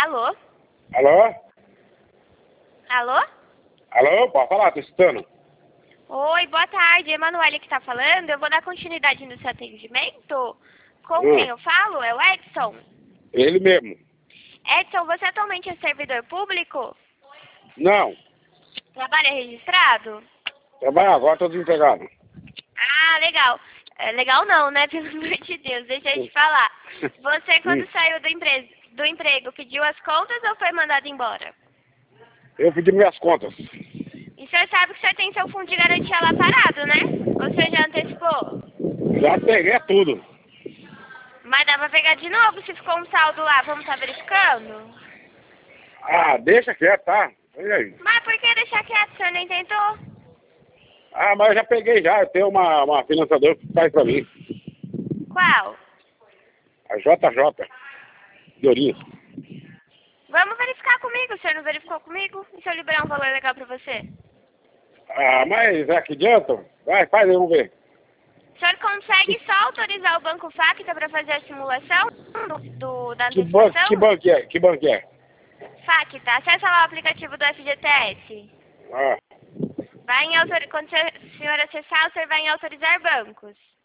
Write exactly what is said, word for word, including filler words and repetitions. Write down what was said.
Alô? Alô? Alô? Alô, pode falar, tô escutando. Oi, boa tarde. Emanuele que tá falando. Eu vou dar continuidade no seu atendimento. Com Hum. quem eu falo? É o Edson. Ele mesmo. Edson, você atualmente é servidor público? Não, Trabalha registrado? trabalha agora, tô desempregado. Ah, legal. É, legal não, né? Pelo amor de Deus, deixa eu te falar. Você, quando Hum. saiu do, empre... do emprego, pediu as contas ou foi mandado embora? Eu pedi minhas contas. E o senhor sabe que o senhor tem seu fundo de garantia lá parado, né? Ou o senhor já antecipou? Já peguei tudo. Mas dá pra pegar de novo se ficou um saldo lá. Vamos estar verificando? Ah, deixa quieto, tá? Olha aí. Mas por que deixar quieto? O senhor nem tentou? Ah, mas eu já peguei já, eu tenho uma, uma financiadora que faz pra mim. Qual? A J J. De Ourinhos. Vamos verificar comigo. O senhor não verificou comigo? E se eu liberar um valor legal pra você? Ah, mas é que adianta? Vai, faz aí, vamos ver. O senhor consegue só autorizar o Banco Facta para fazer a simulação do, do- da Que banco, antecipação? que banco que é? Que banco que é? Facta, acessa lá o aplicativo do F G T S. Ah, Vai em autor... Quando o senhor acessar, o senhor vai em autorizar bancos.